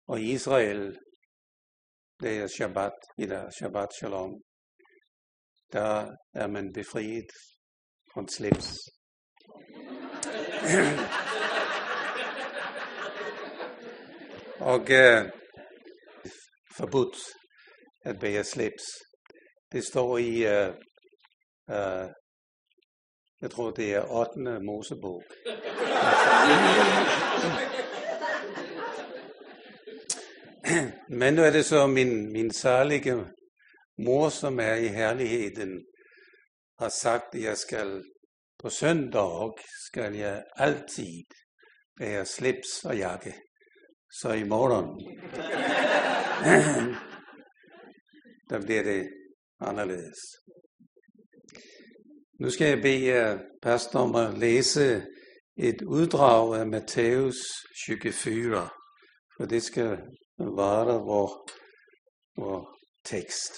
Og i Israel, det er Shabbat i dag, Shabbat Shalom, der er man befriet fra slips. Og forbudt at bære slips. Det står i, jeg tror det er 8. Mosebog. Men nu er det så min særlige mor, som er i herligheden, har sagt, at jeg skal på søndag skal jeg altid bære slips og jakke. Så i morgen, der bliver det anderledes. Nu skal jeg bede pastor om at læse et uddrag af Matthæus 24, for det skal være vor tekst.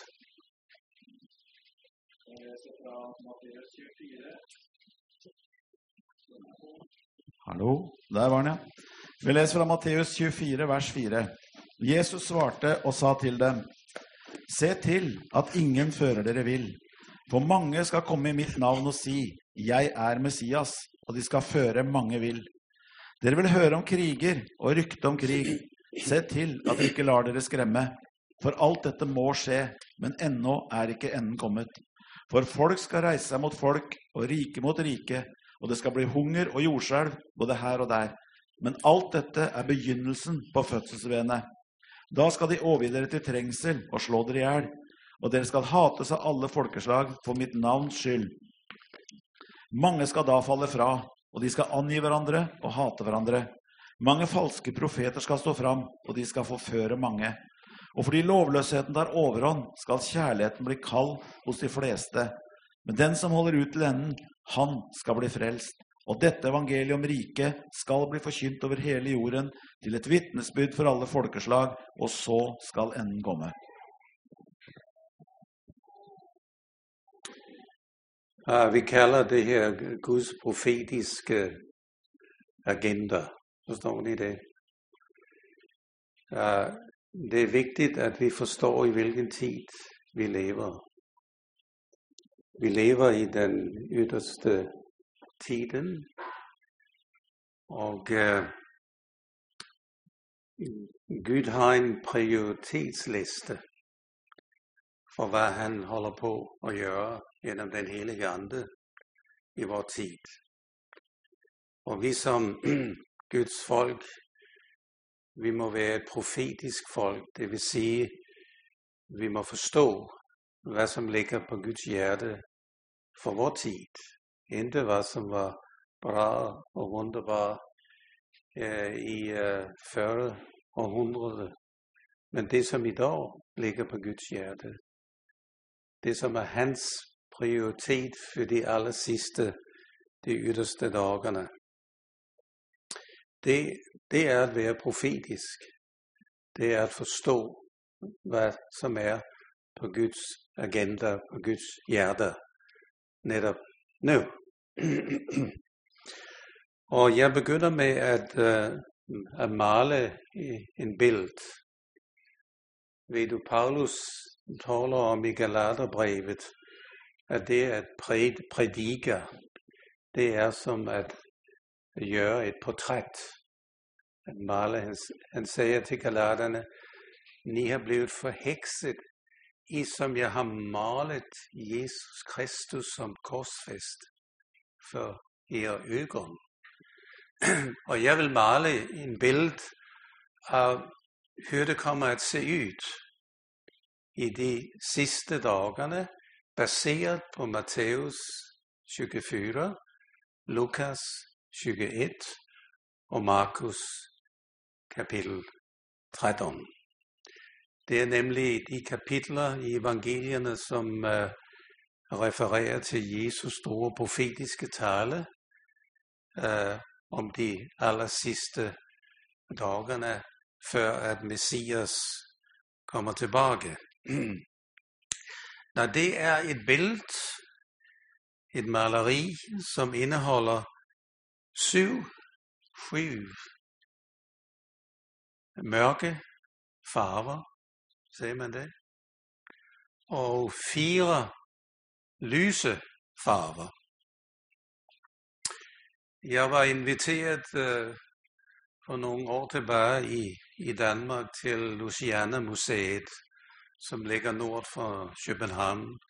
Hallo, der var den, ja. Vi læser fra Matthæus 24, vers 4. Jesus svarte og sa til dem: Se til, at ingen fører dere vill. For mange skal komme i mitt navn og si, jeg er Messias, og de skal føre mange vill. Dere vil høre om kriger og rykte om krig. Se til, at dere ikke lar dere skremme. For alt dette må skje, men ennå er ikke enden kommet. For folk skal reise seg mot folk, og rike mot rike, og det skal bli hunger og jordskjelv, både her og der. Men alt dette er begynnelsen på fødselsvenet. Da skal de overgi dere til trengsel og slå dere ihjel, og dere skal hates av alle folkeslag for mitt navns skyld. Mange skal da falle fra, og de skal angi hverandre og hate hverandre. Mange falske profeter skal stå fram, og de skal forføre mange. Og fordi lovløsheten tar overhånd, skal kjærligheten bli kald hos de fleste. Men den som holder ut til enden, han skal bli frelst. Og dette evangeliet om riket skal bli forkynt over hele jorden til et vitnesbyrd for alle folkeslag, og så skal enden komme. Vi kalder det her Guds profetiske agenda. Forstår ni det? Det er vigtigt, at vi forstår, i hvilken tid vi lever. Vi lever i den yderste tiden, og Gud har en prioritetsliste for hvad han holder på at gøre gennem den hellige ande i vores tid. Og vi som Guds folk, vi må være et profetisk folk, det vil sige, vi må forstå, hvad som ligger på Guds hjerte for vores tid. Ikke hvad som var bra og wunderbar i 40 århundrede, men det som i dag ligger på Guds hjerte. Det som er hans prioritet for de aller sidste, de yderste dagerne. Det er at være profetisk. Det er at forstå, hvad som er på Guds agenda, på Guds hjerte, netop nu. Og jeg begynder med at male en billede. Ved du, Paulus taler om i Galaterbrevet, at det at prædike, det er som at gøre et portræt. At male, han siger til galaterne, ni har blevet forhekset, i som jeg har malet Jesus Kristus som korsfæst for jer øgon. Og jeg vil male en billede af, hvordan det kommer at se ud i de sidste dagerne, baseret på Matthæus 24, Lukas 21 og Markus kapitel 13. Det er nemlig de kapitler i evangelierne, som refererer til Jesus store profetiske tale om de aller sidste dagerne, før at Messias kommer tilbage. Når det er et billede, et maleri, som indeholder 7 mørke farver, ser man det? Og 4 lyse farver. Jeg var inviteret for nogle år tilbage i Danmark til Louisiana Museet, som ligger nord for København,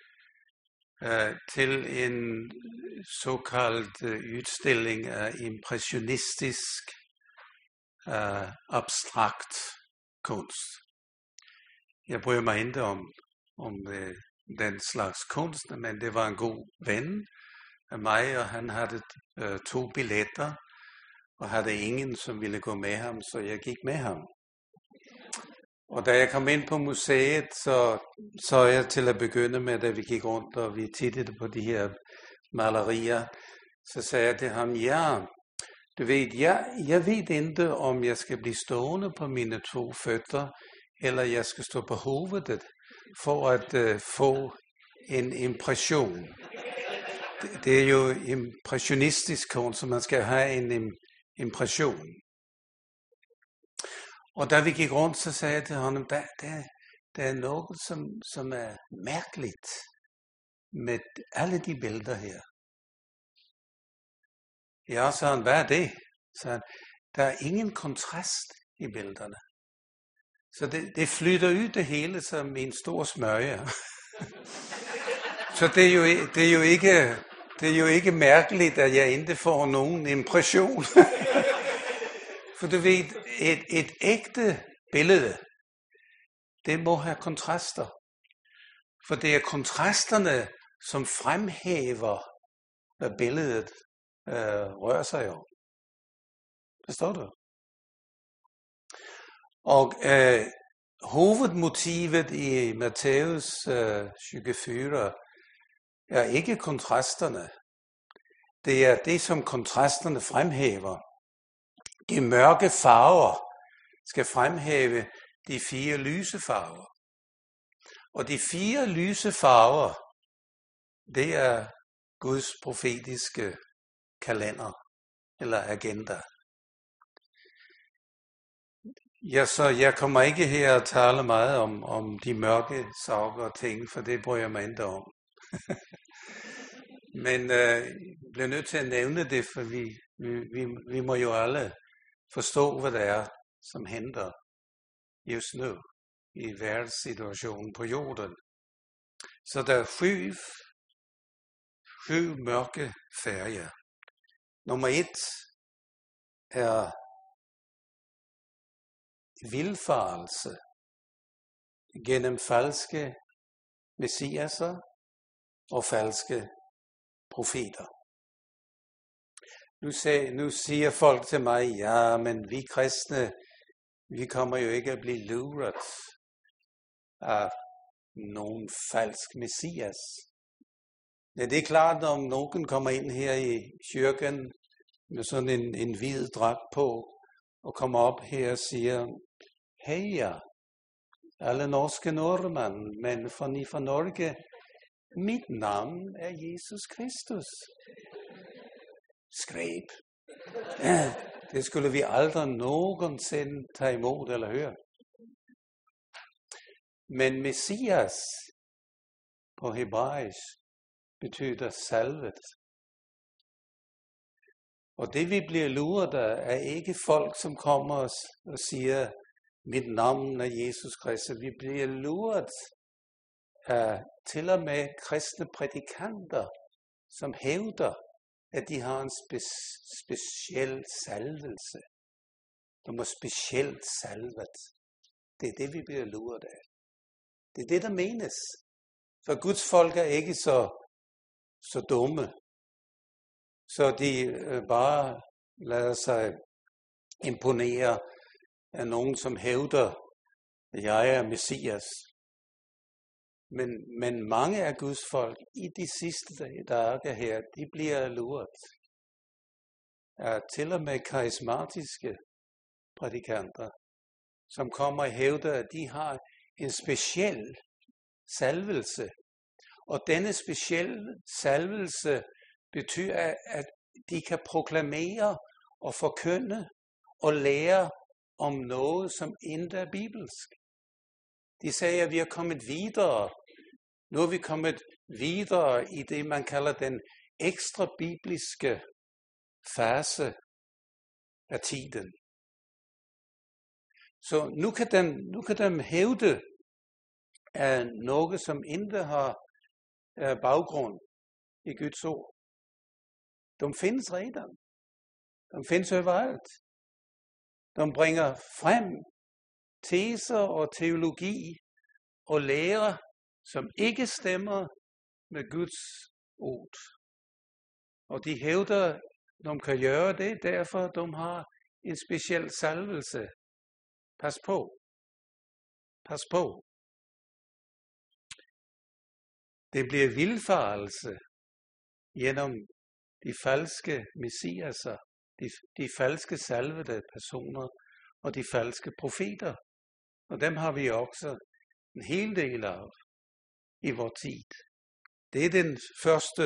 til en såkaldt udstilling af impressionistisk abstrakt kunst. Jeg bryder mig ikke om den slags kunst, men det var en god ven af mig, og han havde 2 billetter, og havde ingen, som ville gå med ham, så jeg gik med ham. Og da jeg kom ind på museet, så jeg til at begynde med, da vi gik rundt, og vi tittede på de her malerier, så sagde jeg til ham, ja, du ved, jeg ved ikke, om jeg skal blive stående på mine 2 fødder, eller jeg skal stå på hovedet, for at få en impression. Det er jo impressionistisk kunst, så man skal have en impression. Og da vi gik rundt, så sagde jeg til ham, der er noget, som er mærkeligt med alle de billeder her. Ja, sagde han, hvad er det? Så han, der er ingen kontrast i billederne. Så det flytter ud det hele som en stor smørje. Så det er jo ikke mærkeligt, at jeg ikke får nogen impression. For du ved, et ægte billede, det må have kontraster. For det er kontrasterne, som fremhæver, hvad billedet rører sig om. Forstår du? Og hovedmotivet i Matthæus 24 er ikke kontrasterne. Det er det, som kontrasterne fremhæver. De mørke farver skal fremhæve de 4 lyse farver. Og de 4 lyse farver, det er Guds profetiske kalender eller agenda. Ja, så jeg kommer ikke her at tale meget om de mørke sager og ting, for det bryder jeg mig ikke om. Men jeg bliver nødt til at nævne det, for vi må jo alle forstå, hvad det er, som hænder just nu i verdenssituationen på jorden. Så der er 7 mørke færger. Nummer 1 er vildfarelse gennem falske messiaser og falske profeter. Nu siger folk til mig, ja, men vi kristne, vi kommer jo ikke at blive luret af nogen falsk messias. Ja, det er klart, om nogen kommer ind her i kirken med sådan en hvid dragt på, og kommer op her og siger, heja, alle norske nordmænd, men for I fra Norge, mit navn er Jesus Kristus. Skræb. Ja, det skulle vi aldrig nogensinde tage imod eller høre. Men Messias på hebraisk betyder salvet. Og det vi bliver luret af er ikke folk, som kommer og siger, mit navn er Jesus Kristus. Vi bliver luret af til og med kristne prædikanter, som hævder, at de har en speciel salvelse. De er specielt salvet. Det er det, vi bliver luret af. Det er det, der menes. For Guds folk er ikke så dumme. Så de bare lader sig imponere af nogen, som hævder, at jeg er Messias. Men mange af Guds folk i de sidste dage her, de bliver luret. Er til og med karismatiske prædikanter, som kommer og hævder, at de har en speciel salvelse. Og denne specielle salvelse betyder, at de kan proklamere og forkynde og lære om noget, som ikke er bibelsk. De sagde, at vi er kommet videre. Nu er vi kommet videre i det, man kalder den ekstra bibliske fase af tiden. Så nu kan de hævde af noget, som ikke har baggrund i Guds ord. De findes redan. De findes overalt. De bringer frem teser og teologi og lærer, som ikke stemmer med Guds ord. Og de hævder, de kan gøre det, derfor de har en speciel salvelse. Pas på. Pas på. Det bliver vildfarelse gennem de falske messiaser, de falske salvede personer og de falske profeter. Og dem har vi også en hel del af i vor tid. Det er den første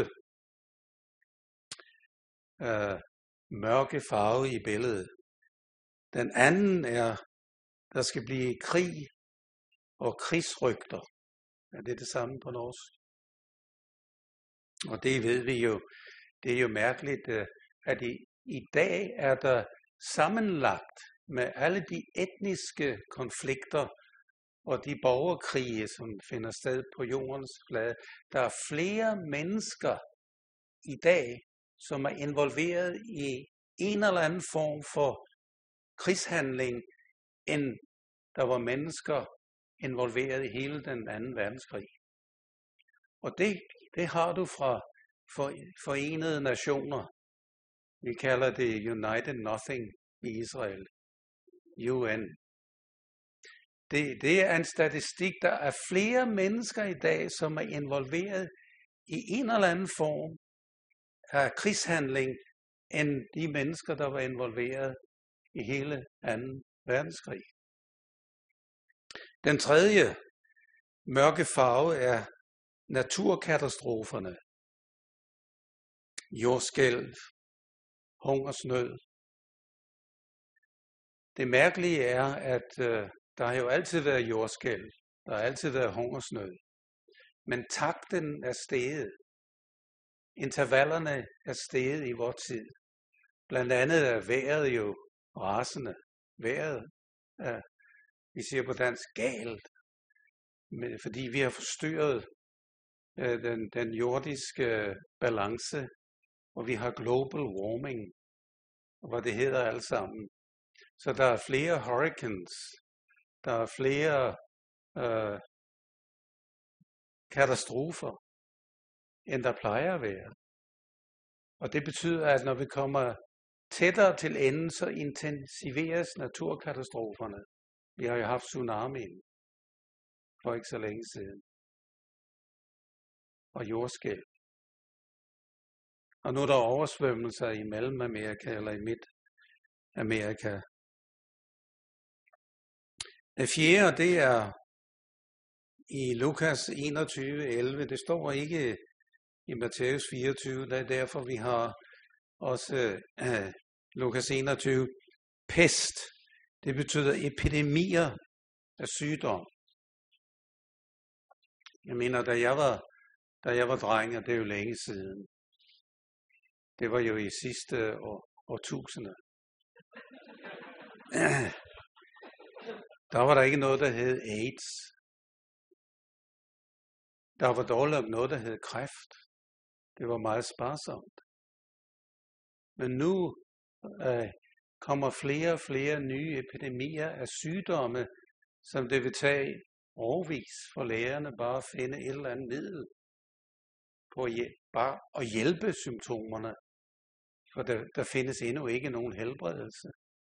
mørke farve i billedet. Den anden er, der skal blive krig og krigsrygter. Er det det samme på norsk? Og det ved vi jo, det er jo mærkeligt, at i dag er der sammenlagt med alle de etniske konflikter og de borgerkrige, som finder sted på jordens flade. Der er flere mennesker i dag, som er involveret i en eller anden form for krigshandling, end der var mennesker involveret i hele den anden verdenskrig. Og det har du fra Forenede Nationer. Vi kalder det United Nothing i Israel. UN. Det er en statistik, der er flere mennesker i dag, som er involveret i en eller anden form af krigshandling, end de mennesker, der var involveret i hele 2. verdenskrig. Den tredje mørke farve er naturkatastroferne. Jordskælv, hungersnød. Det mærkelige er, at der har jo altid været jordskælv. Der har altid været hungersnød. Men takten er steget. Intervallerne er steget i vor tid. Blandt andet er vejret jo rasende. Vejret er, vi siger på dansk, galt. Fordi vi har forstyrret den jordiske balance, og vi har global warming, og hvad det hedder alt sammen. Så der er flere hurricanes, der er flere katastrofer, end der plejer at være. Og det betyder, at når vi kommer tættere til enden, så intensiveres naturkatastroferne. Vi har jo haft tsunamien for ikke så længe siden. Og jordskælv. Og nu er der oversvømmelser i Mellemamerika eller i Midt-Amerika. Det fjerde, det er i Lukas 21:11. Det står ikke i Matthæus 24. Det er derfor, vi har også Lukas 21. Pest. Det betyder epidemier af sygdom. Jeg mener, da jeg var dreng, og det er jo længe siden. Det var jo i sidste årtusinde. Der var der ikke noget, der hed AIDS. Der var dog noget, der hed kræft. Det var meget sparsomt. Men nu kommer flere og flere nye epidemier af sygdomme, som det vil tage årevis for lægerne bare at finde et eller andet middel på bare at hjælpe symptomerne. For der findes endnu ikke nogen helbredelse.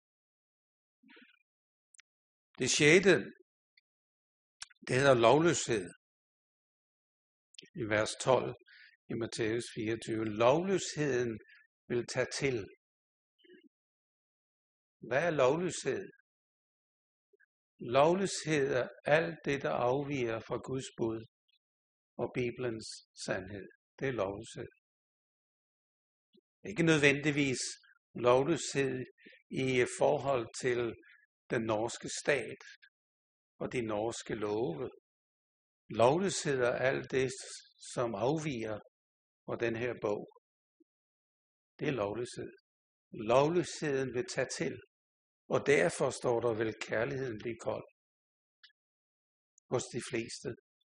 Det sjette, det hedder lovløshed. I vers 12 i Matthæus 24. Lovløsheden vil tage til. Hvad er lovløshed? Lovløshed er alt det, der afviger fra Guds bud og Bibelens sandhed. Det er lovløshed. Ikke nødvendigvis lovløshed i forhold til den norske stat og de norske love. Lovløshed er alt det, som afviger fra den her bog. Det er lovløshed. Lovløsheden vil tage til, og derfor står der vel kærligheden blive kold hos de fleste.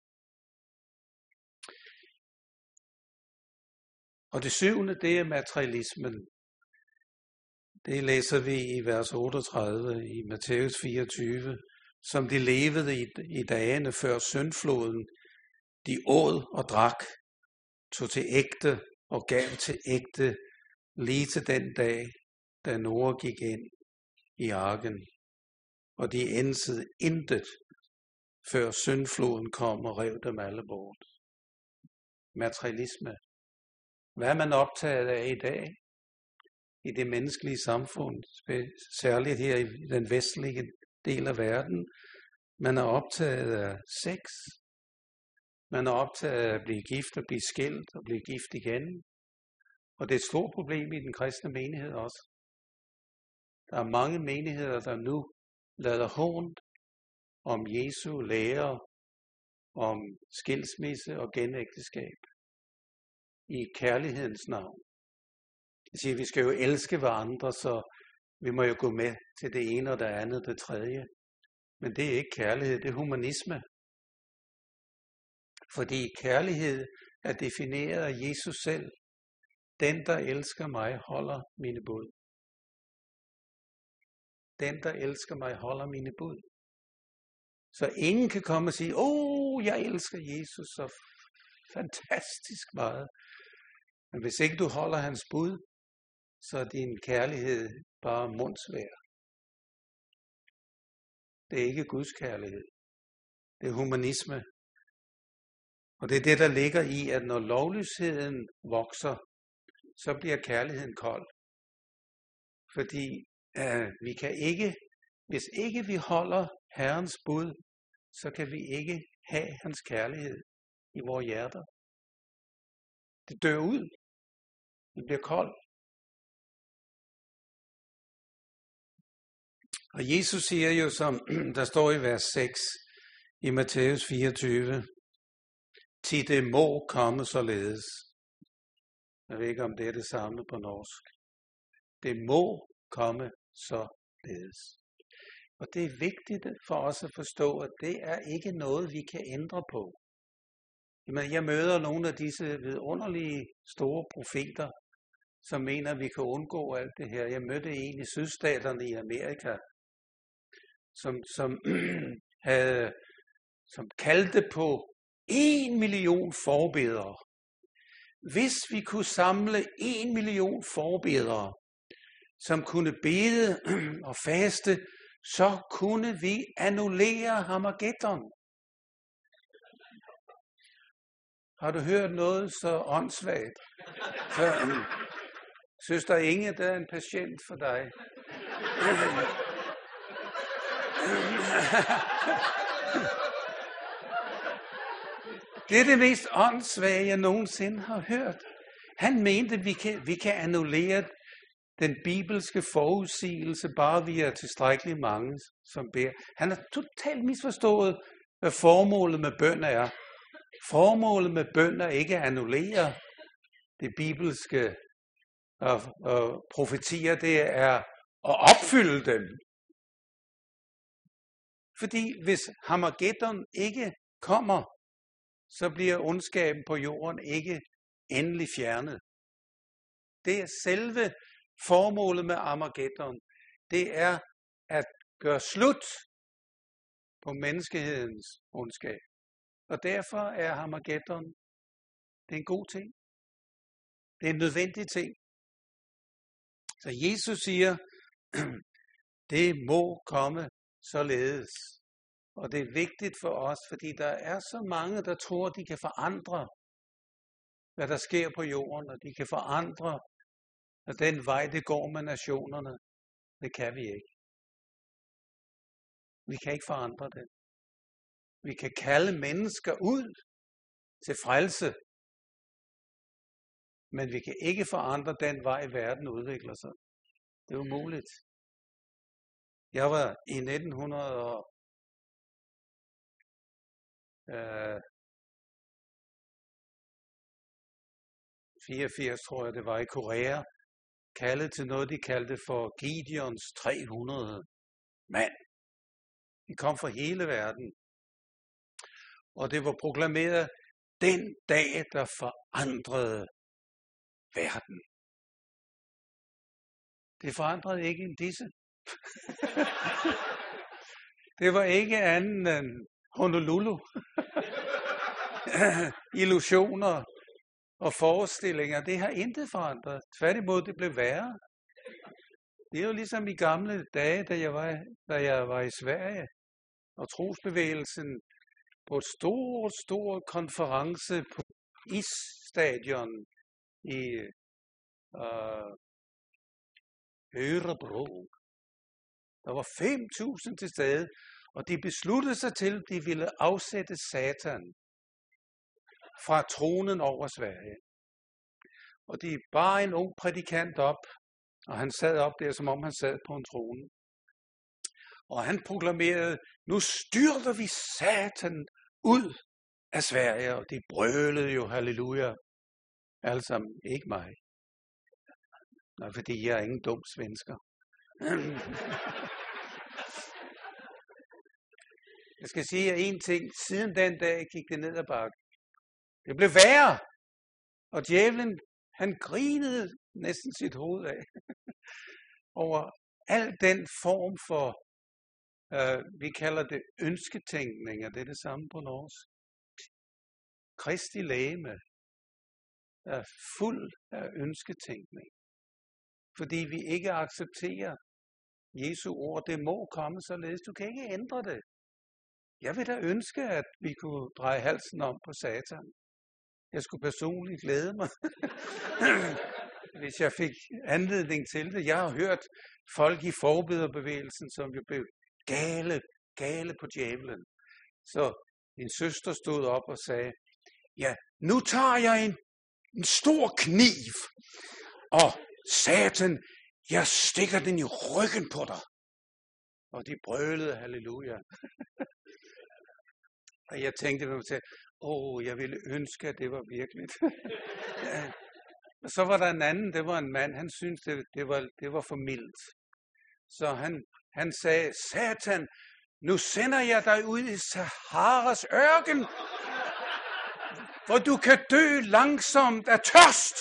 Og det syvende, det er materialismen. Det læser vi i vers 38 i Matthæus 24, som de levede i dagene før syndfloden. De åd og drak, tog til ægte og gav til ægte, lige til den dag, da Noah gik ind i arken. Og de ænsede intet, før syndfloden kom og rev dem alle bort. Materialisme. Hvad er man optaget af i dag? I det menneskelige samfund, særligt her i den vestlige del af verden. Man er optaget af sex. Man er optaget af at blive gift og blive skilt og blive gift igen. Og det er et stort problem i den kristne menighed også. Der er mange menigheder, der nu lader hån om Jesu lære om skilsmisse og genægteskab i kærlighedens navn. Det siger, at vi skal jo elske hverandre, så vi må jo gå med til det ene og det andet, det tredje. Men det er ikke kærlighed, det er humanisme. Fordi kærlighed er defineret af Jesus selv. Den, der elsker mig, holder mine bud. Den, der elsker mig, holder mine bud. Så ingen kan komme og sige, jeg elsker Jesus så fantastisk meget. Men hvis ikke du holder hans bud, så er din kærlighed bare mundsvær. Det er ikke Guds kærlighed. Det er humanisme. Og det er det, der ligger i, at når lovløsheden vokser, så bliver kærligheden kold. Fordi vi kan ikke, hvis ikke vi holder Herrens bud, så kan vi ikke have hans kærlighed i vores hjerter. Det dør ud. Det bliver koldt. Og Jesus siger jo, som der står i vers 6 i Matthæus 24, til det må komme således. Jeg ved ikke, om det er det samme på norsk. Det må komme således. Og det er vigtigt for os at forstå, at det er ikke noget, vi kan ændre på. Jeg møder nogle af disse vidunderlige store profeter, som mener, at vi kan undgå alt det her. Jeg mødte en i sydstaterne i Amerika, som kaldte på 1 million forbedere. Hvis vi kunne samle 1 million forbedere, som kunne bede og faste, så kunne vi annullere Armageddon. Har du hørt noget så åndssvagt? Søster Inge, der er en patient for dig. Det er det mest åndssvage, jeg nogensinde har hørt. Han mente, at vi kan annullere den bibelske forudsigelse, bare vi er tilstrækkeligt mange, som beder. Han har totalt misforstået, hvad formålet med bøn er. Formålet med bøn er ikke at annullere det bibelske profetier, det er at opfylde dem. Fordi hvis Armageddon ikke kommer, så bliver ondskaben på jorden ikke endelig fjernet. Det er selve formålet med Armageddon. Det er at gøre slut på menneskehedens ondskab. Og derfor er Armageddon, det er en god ting. Det er en nødvendig ting. Så Jesus siger, det må komme således. Og det er vigtigt for os, fordi der er så mange, der tror, de kan forandre, hvad der sker på jorden, og de kan forandre, at den vej, det går med nationerne. Det kan vi ikke. Vi kan ikke forandre det. Vi kan kalde mennesker ud til frelse, men vi kan ikke forandre den vej, verden udvikler sig. Det er umuligt. Jeg var i 1984, tror jeg det var, i Korea, kaldet til noget, de kaldte for Gideons 300 mand. De kom fra hele verden. Og det var proklameret den dag, der forandrede verden. Det forandrede ikke en disse. Det var ikke andet end Honolulu. Illusioner og forestillinger, det har intet forandret. Tværtimod, det blev værre. Det er jo ligesom i gamle dage, da jeg var i Sverige, og trosbevægelsen på et stor konference på isstadion i Örebro. Der var 5.000 til stede, og de besluttede sig til, at de ville afsætte Satan fra tronen over Sverige. Og de bar en ung prædikant op, og han sad op der, som om han sad på en trone. Og han proklamerede, nu styrter vi Satan ud af Sverige, og de brølede jo halleluja. Alle sammen, ikke mig. Nej, fordi jeg er ingen dum svensker. Jeg skal sige jer en ting. Siden den dag gik det ned ad bakken. Det blev værre. Og djævlen, han grinede næsten sit hoved af. Over al den form for, vi kalder det ønsketænkning, og det er det samme på norsk. Kristi legeme er fuld af ønsketænkning. Fordi vi ikke accepterer Jesu ord. Det må komme således. Du kan ikke ændre det. Jeg vil da ønske, at vi kunne dreje halsen om på Satan. Jeg skulle personligt glæde mig, hvis jeg fik anledning til det. Jeg har hørt folk i forbederbevægelsen, som jo blev gale på djævlen. Så min søster stod op og sagde, ja, nu tager jeg en stor kniv, og Satan, jeg stikker den i ryggen på dig. Og de brølede halleluja. Og jeg tænkte ved mig selv, jeg ville ønske, at det var virkeligt. Og så var der en anden, det var en mand, han syntes, det var for mildt. Så han sagde, Satan, nu sender jeg dig ud i Saharas ørken, hvor du kan dø langsomt af tørst.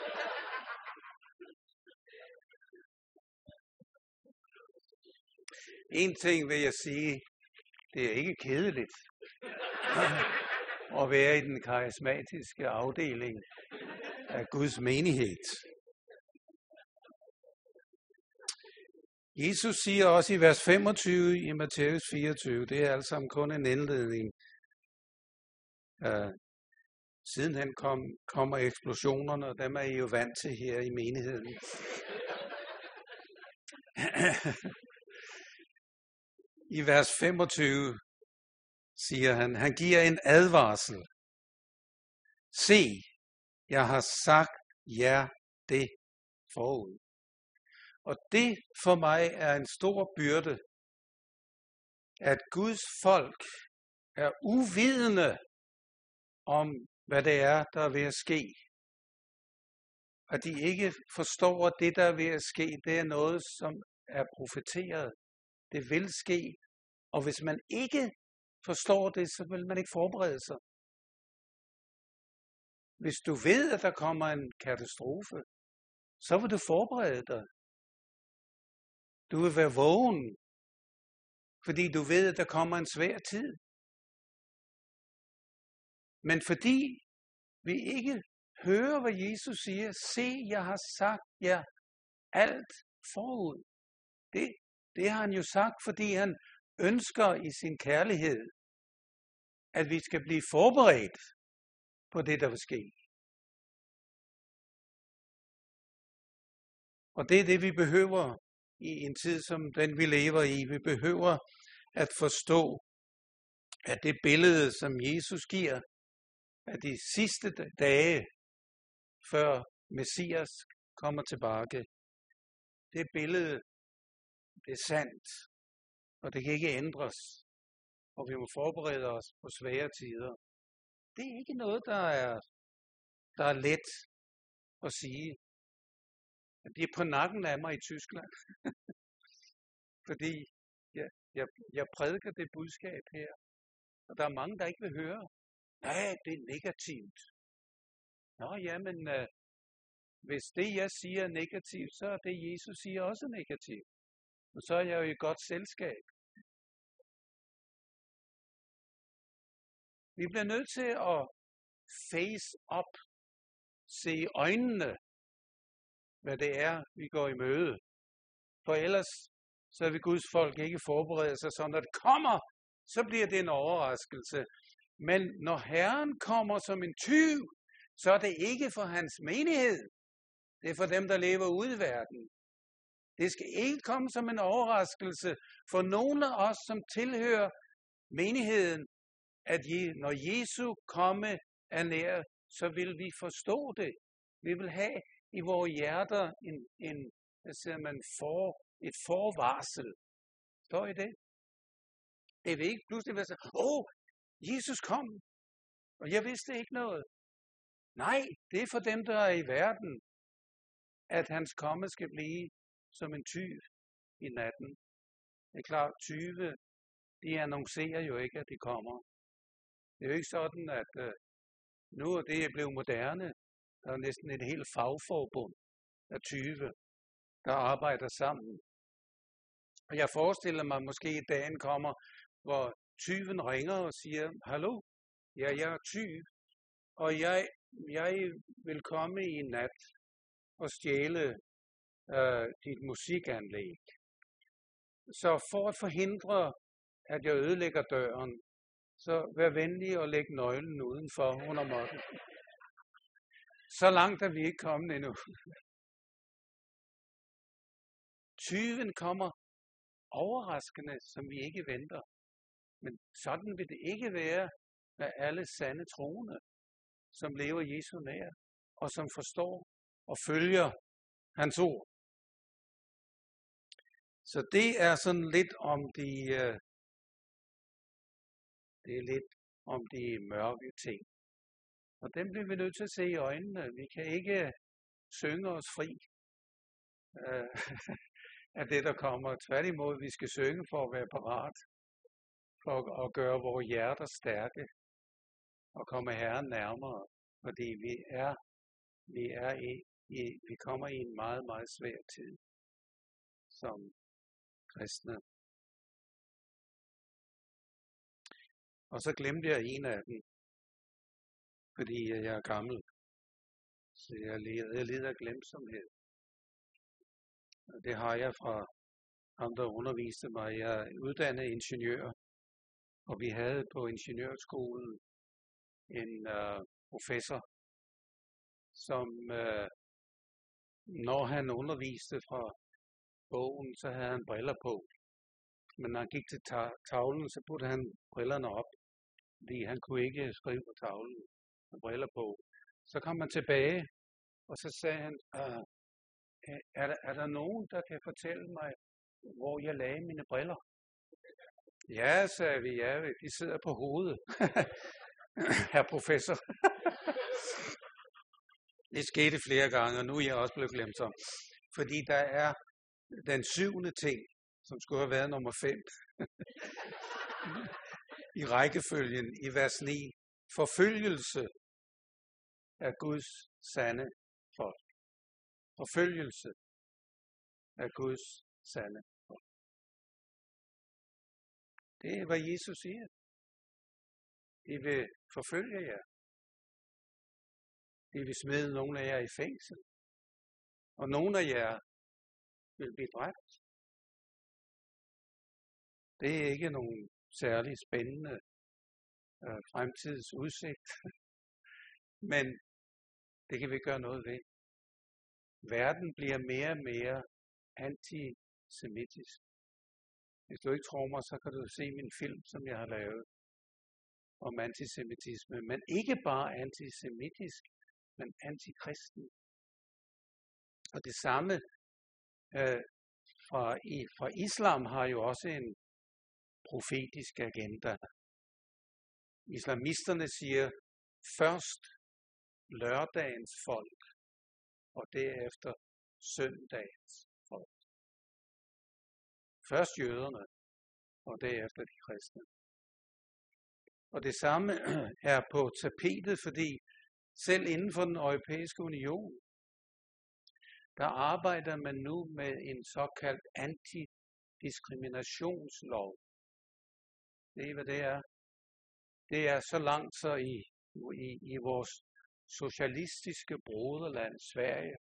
En ting vil jeg sige, det er ikke kedeligt at være i den karismatiske afdeling af Guds menighed. Jesus siger også i vers 25 i Matthæus 24, det er alt sammen kun en indledning. Sidenhen kommer eksplosionerne, og dem er I jo vant til her i menigheden. I vers 25 siger han giver en advarsel. Se, jeg har sagt jer det forud. Og det for mig er en stor byrde, at Guds folk er uvidende om, hvad det er, der er ved at ske. At de ikke forstår, at det, der er ved at ske, det er noget, som er profeteret. Det vil ske. Og hvis man ikke forstår det, så vil man ikke forberede sig. Hvis du ved, at der kommer en katastrofe, så vil du forberede dig. Du vil være vågen, fordi du ved, at der kommer en svær tid. Men fordi vi ikke hører, hvad Jesus siger, se, jeg har sagt jer alt forud. Det har han jo sagt, fordi han ønsker i sin kærlighed, at vi skal blive forberedt på det, der vil ske. Og det er det, vi behøver i en tid som den, vi lever i. Vi behøver at forstå, at det billede, som Jesus giver af de sidste dage, før Messias kommer tilbage, det billede, det er sandt. og det kan ikke ændres, og vi må forberede os på svære tider. Det er ikke noget, der er let at sige. De er på nakken af mig i Tyskland, fordi jeg prædiker det budskab her, og der er mange, der ikke vil høre. Nej, det er negativt. Nå, jamen, hvis det, jeg siger, er negativt, så er det, Jesus siger, også negativt. Og så er jeg jo i godt selskab. Vi bliver nødt til at face up, se i øjnene, hvad det er, vi går i møde. For ellers så er vi Guds folk ikke forberedt sig, så når det kommer, så bliver det en overraskelse. Men når Herren kommer som en tyv, så er det ikke for hans menighed. Det er for dem, der lever ude i verden. Det skal ikke komme som en overraskelse for nogle af os, som tilhører menigheden, at når Jesu komme er nær, så vil vi forstå det. Vi vil have i vores hjerter et forvarsel. Står I det? Det vil ikke pludselig være så, Jesus kom, og jeg vidste ikke noget. Nej, det er for dem, der er i verden, at hans komme skal blive som en tyv i natten. Det er klart, tyve, de annoncerer jo ikke, at de kommer. Det er jo ikke sådan, at nu er det blevet moderne. Der er næsten et helt fagforbund af 20, der arbejder sammen. Og jeg forestiller mig, måske dagen kommer, hvor tyven ringer og siger, hallo, ja, jeg er tyv, og jeg vil komme i nat og stjæle dit musikanlæg. Så for at forhindre, at jeg ødelægger døren, så vær venlig og læg nøglen udenfor under måtten. Så langt er vi ikke kommet endnu. Tyven kommer overraskende, som vi ikke venter. Men sådan vil det ikke være med alle sande troende, som lever Jesu nær, og som forstår og følger hans ord. Så det er sådan lidt om de mørke ting. Og dem bliver vi nødt til at se i øjnene. Vi kan ikke synge os fri af det, der kommer. Tværtimod, vi skal synge for at være parat, for at gøre vores hjerter stærke og komme Herren nærmere. Fordi vi kommer i en meget, meget svær tid som kristne. Og så glemte jeg en af dem, fordi jeg er gammel. Så jeg lider af glemsomhed. Og det har jeg fra ham, der underviste mig. Jeg er uddannet ingeniør, og vi havde på ingeniørskolen en professor, som når han underviste fra bogen, så havde han briller på. Men når han gik til tavlen, så puttede han brillerne op, fordi han kunne ikke skrive på tavlen med briller på. Så kom han tilbage, og så sagde han, er der nogen, der kan fortælle mig, hvor jeg lagde mine briller? Ja, sagde vi, ja, de sidder på hovedet, herr professor. Det skete flere gange, og nu er jeg også blevet glemt om. Fordi der er den 7. ting, som skulle have været nummer 5. I rækkefølgen i vers 9. Forfølgelse af Guds sande folk. Forfølgelse af Guds sande folk. Det er, hvad Jesus siger. De vil forfølge jer. De vil smide nogle af jer i fængsel. Og nogle af jer vil blive dræbt. Det er ikke nogen særlig spændende fremtidsudsigt. Men det kan vi gøre noget ved. Verden bliver mere og mere antisemitisk. Hvis du ikke tror mig, så kan du se min film, som jeg har lavet om antisemitisme. Men ikke bare antisemitisk, men antikristen. Og det samme fra islam har jo også profetisk agenda. Islamisterne siger først lørdagens folk, og derefter søndagens folk. Først jøderne, og derefter de kristne. Og det samme er på tapetet, fordi selv inden for den europæiske union, der arbejder man nu med en såkaldt antidiskriminationslov. Det er, hvad det er. Det er så langt så i vores socialistiske broderland, Sverige.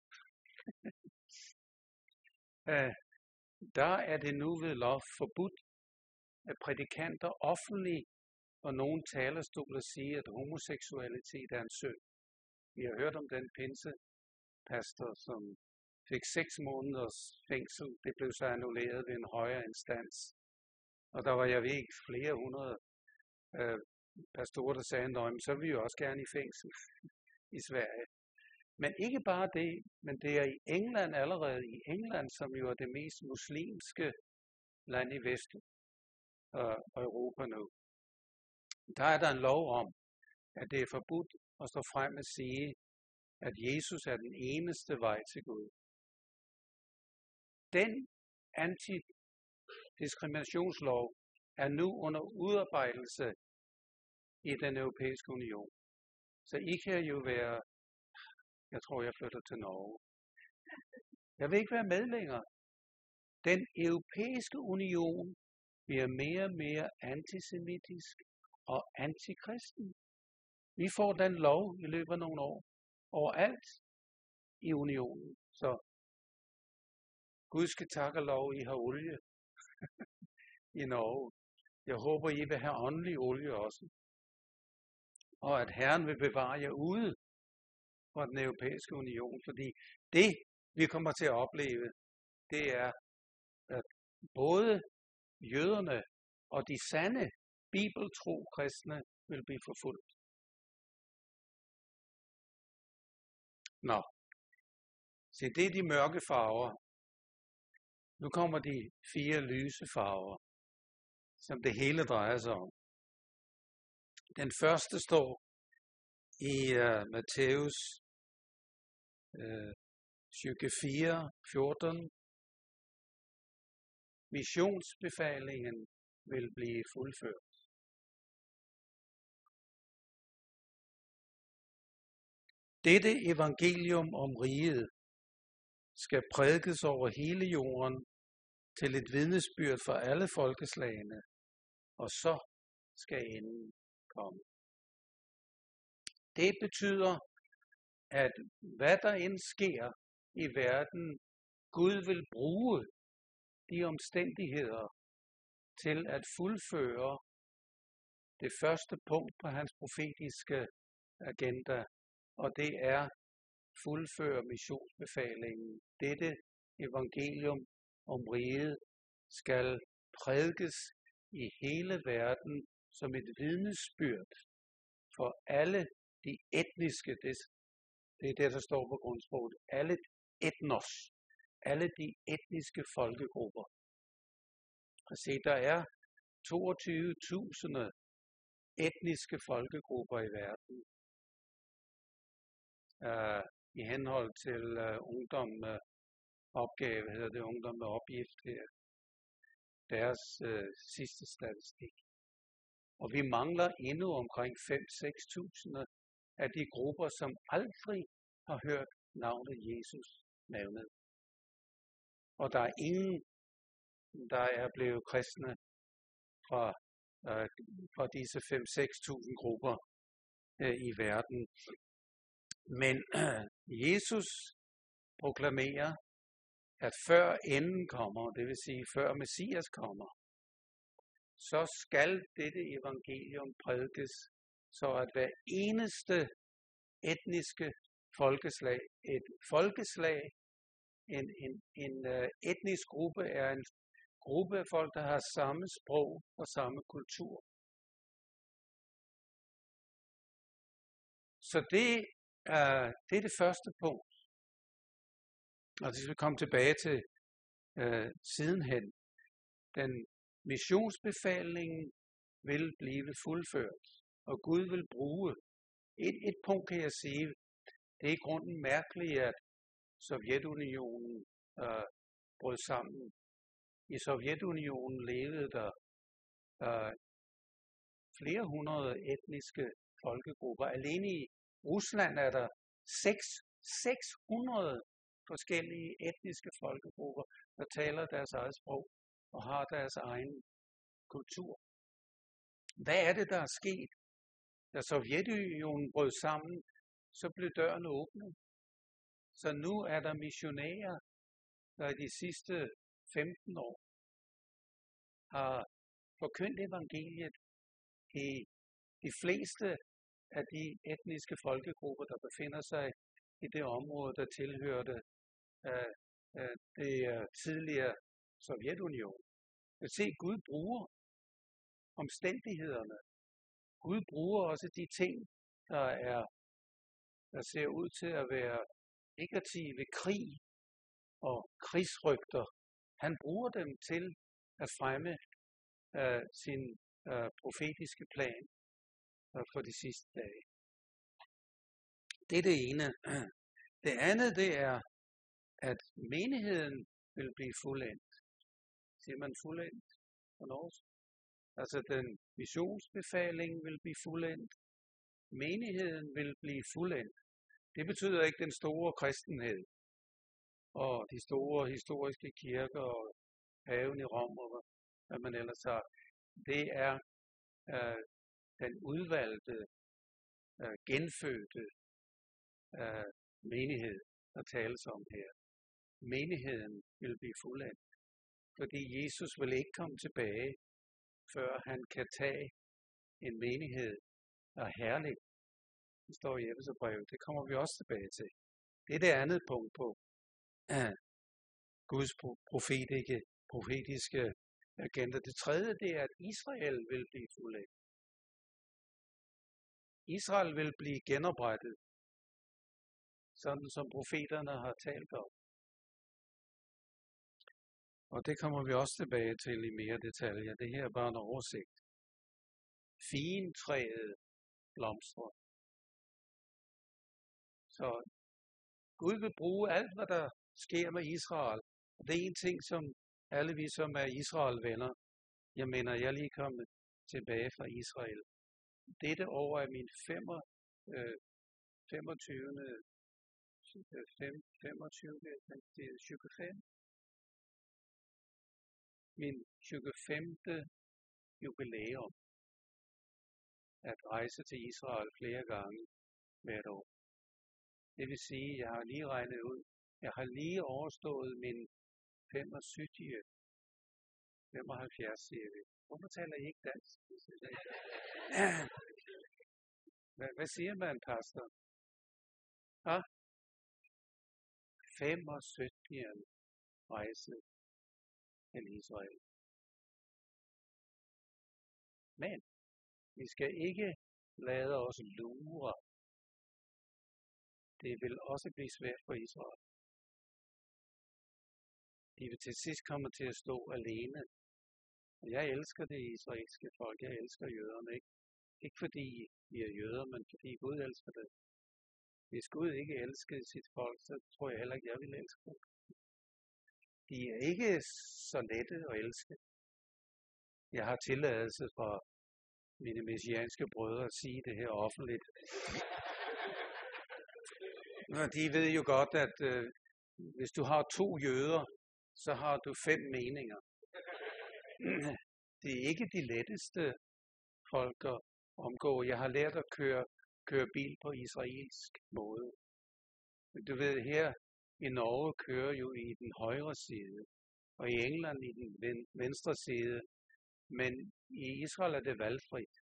Der er det nu ved lov forbudt, at prædikanter offentligt og nogle talerstoler siger, at homoseksualitet er en synd. Vi har hørt om den pinsepastor, som fik 6 måneders fængsel. Det blev så annulleret ved en højere instans. Og der var, jeg ved ikke, flere hundrede pastorer, der sagde, så vil vi jo også gerne i fængsel i Sverige. Men ikke bare det, men det er i England allerede, i England, som jo er det mest muslimske land i Europa nu. Der er der en lov om, at det er forbudt at stå frem og sige, at Jesus er den eneste vej til Gud. Den antidiskriminationslov er nu under udarbejdelse i den europæiske union. Så I kan jo være, jeg tror jeg flytter til Norge. Jeg vil ikke være med længere. Den europæiske union bliver mere og mere antisemitisk og antikristen. Vi får den lov i løbet af nogle år overalt i unionen. Så Gud skal takke og lov, I har olie i Norge. Jeg håber, I vil have åndelig olie også. Og at Herren vil bevare jer ude fra den europæiske union. Fordi det, vi kommer til at opleve, det er, at både jøderne og de sande bibeltro kristne vil blive forfulgt. Nå, se det er de mørke farver. Nu kommer de 4 lyse farver, som det hele drejer sig om. Den første står i Matthæus 24:14. Missionsbefalingen vil blive fuldført. Dette evangelium om riget skal prædikes over hele jorden til et vidnesbyrd for alle folkeslagene, og så skal enden komme. Det betyder, at hvad der end sker i verden, Gud vil bruge de omstændigheder til at fuldføre det første punkt på hans profetiske agenda, og det er fuldføre missionsbefalingen. Dette evangelium om riget skal prædikes i hele verden som et vidnesbyrd for alle de etniske, det er det, der står på grundsproget, alle etnos, alle de etniske folkegrupper. Og se, der er 22.000 etniske folkegrupper i verden. I henhold til ungdom med opgave, hedder det ungdom med opgift her, deres sidste statistik. Og vi mangler endnu omkring 5-6.000 af de grupper, som aldrig har hørt navnet Jesus nævnet. Og der er ingen, der er blevet kristne fra disse 5-6.000 grupper i verden. Men Jesus proklamerer, at før enden kommer, det vil sige før Messias kommer, så skal dette evangelium prædikes, så at hver eneste etniske folkeslag, et folkeslag, en etnisk gruppe er en gruppe af folk, der har samme sprog og samme kultur. Så det er det første punkt. Og hvis vi kommer tilbage til sidenhen, den missionsbefalingen vil blive fuldført, og Gud vil bruge. Et punkt kan jeg sige, det er i grunden mærkeligt, at Sovjetunionen brød sammen. I Sovjetunionen levede der flere hundrede etniske folkegrupper. Alene i Rusland er der 600 forskellige etniske folkegrupper, der taler deres eget sprog og har deres egen kultur. Hvad er det, der er sket? Da Sovjetunionen brød sammen, så blev døren åbnet. Så nu er der missionærer, der i de sidste 15 år har forkyndt evangeliet i de fleste af de etniske folkegrupper, der befinder sig i det område, der tilhørte det tidligere Sovjetunion. At se, Gud bruger omstændighederne. Gud bruger også de ting, der ser ud til at være negative, krig og krigsrygter. Han bruger dem til at fremme sin profetiske plan for de sidste dage. Det er det ene. Det andet, det er, at menigheden vil blive fuldendt. Siger man fuldendt på norsk? Altså den missionsbefaling vil blive fuldendt. Menigheden vil blive fuldendt. Det betyder ikke den store kristenhed og de store historiske kirker og paven i Rom og hvad man ellers har. Det er den udvalgte, genfødte menighed, der tales om her. Menigheden vil blive fuldendt, fordi Jesus vil ikke komme tilbage, før han kan tage en menighed, der er herlig. Det står i Efeserbrevet. Det kommer vi også tilbage til. Det er det andet punkt på Guds profetiske agenda. Det tredje, det er, at Israel vil blive fuldendt. Israel vil blive genoprettet, sådan som profeterne har talt om. Og det kommer vi også tilbage til i mere detaljer. Det her er bare en oversigt. Figentræet blomstrer. Så Gud vil bruge alt, hvad der sker med Israel. Og det er en ting, som alle vi, som er Israel-venner, jeg mener, jeg er lige kommet tilbage fra Israel. Dette år er min 25. Min 25. jubilæum at rejse til Israel flere gange hvert år. Det vil sige, at jeg har lige regnet ud, jeg har lige overstået min 75. siger vi. Hvorfor taler I ikke dansk? Hvad siger man, pastor? 75. rejse til Israel. Men vi skal ikke lade os lure. Det vil også blive svært for Israel. De vil til sidst komme til at stå alene. Og jeg elsker det israelske folk. Jeg elsker jøderne. Ikke fordi vi er jøder, men fordi Gud elsker det. Hvis Gud ikke elskede sit folk, så tror jeg heller ikke, jeg vil elske dem. De er ikke så lette at elske. Jeg har tilladelse fra mine messianske brødre at sige det her offentligt. Og de ved jo godt, at hvis du har 2 jøder, så har du 5 meninger. Det er ikke de letteste folk at omgå. Jeg har lært at køre bil på israelsk måde. Du ved, her i Norge kører jo i den højre side, og i England i den venstre side, men i Israel er det valgfrit.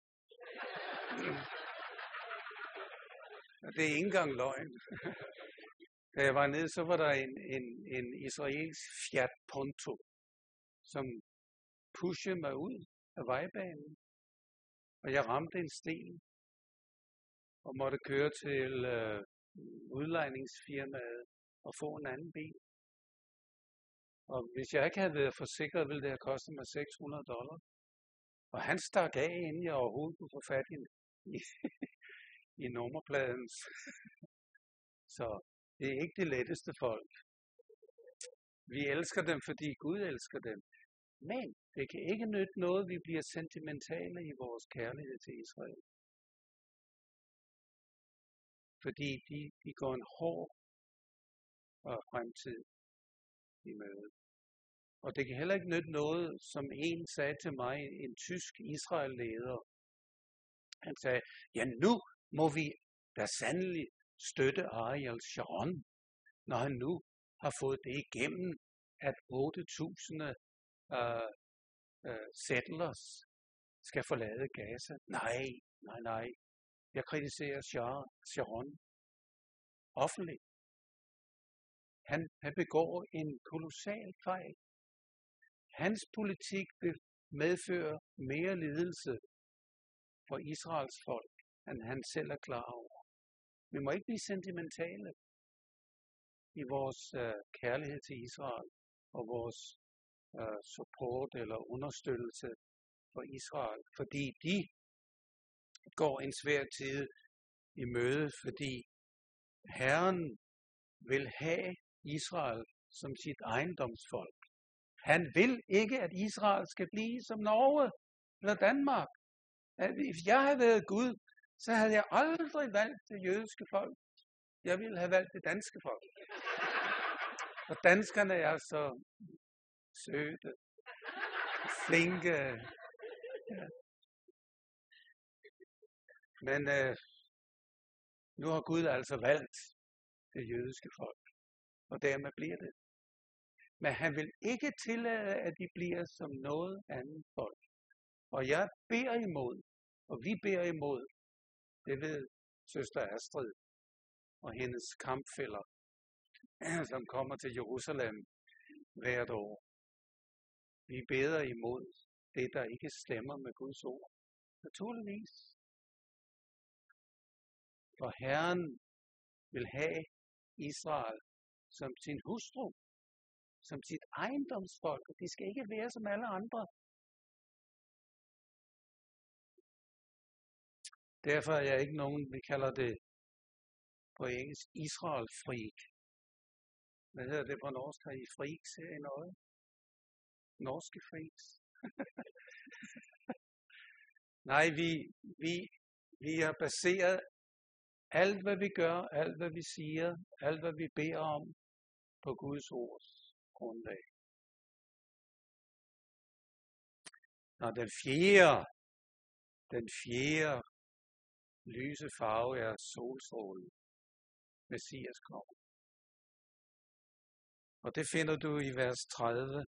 Og det er ikke engang løgn. Da jeg var nede, så var der en israelsk Fiat Punto, som pushede mig ud af vejbanen, og jeg ramte en sten, og måtte køre til udlejningsfirmaet og få en anden bil. Og hvis jeg ikke havde været forsikret, ville det have kostet mig $600. Og han stak af, inden jeg overhovedet kunne få fat i nummerpladen. Så det er ikke det letteste folk. Vi elsker dem, fordi Gud elsker dem. Men det kan ikke nytte noget, vi bliver sentimentale i vores kærlighed til Israel. Fordi de går en hård fremtid i møde. Og det kan heller ikke nytte noget, som en sagde til mig, en tysk Israel-leder. Han sagde, ja nu må vi da sandelig støtte Ariel Sharon, når han nu har fået det igennem, at 8.000 settlers skal forlade Gaza. Nej. Jeg kritiserer Sharon offentligt. Han begår en kolossal fejl. Hans politik vil medføre mere lidelse for Israels folk, end han selv er klar over. Vi må ikke blive sentimentale i vores kærlighed til Israel og vores support eller understøttelse for Israel, fordi de går en svær tid i møde, fordi Herren vil have Israel som sit ejendomsfolk. Han vil ikke, at Israel skal blive som Norge eller Danmark. Hvis jeg havde været Gud, så havde jeg aldrig valgt det jødiske folk. Jeg ville have valgt det danske folk. Og danskerne er så søde, flinke. Ja. Men nu har Gud altså valgt det jødiske folk. Og dermed bliver det. Men han vil ikke tillade, at de bliver som noget andet folk. Og jeg beder imod, og vi beder imod, det ved søster Astrid og hendes kampfæller, som kommer til Jerusalem hvert år. Vi beder imod det, der ikke stemmer med Guds ord. Naturligvis. For Herren vil have Israel som sin hustru, som sit ejendomsfolk, og de skal ikke være som alle andre. Derfor er jeg ikke nogen, vi kalder det på engelsk, Israel-freak. Hvad hedder det på norsk? Har I freaks her i noget? Norske freaks? Nej, vi har baseret alt, hvad vi gør, alt, hvad vi siger, alt, hvad vi beder om, på Guds ords grundlag. Når den fjerde lyse farve er solstrålen. Messias kommer. Og det finder du i vers 30